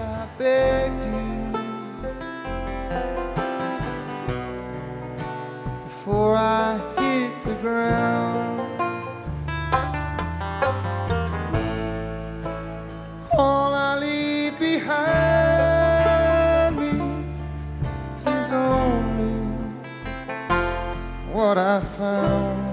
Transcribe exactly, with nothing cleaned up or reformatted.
I begged you before I hit the ground. All I leave behind me is only what I found.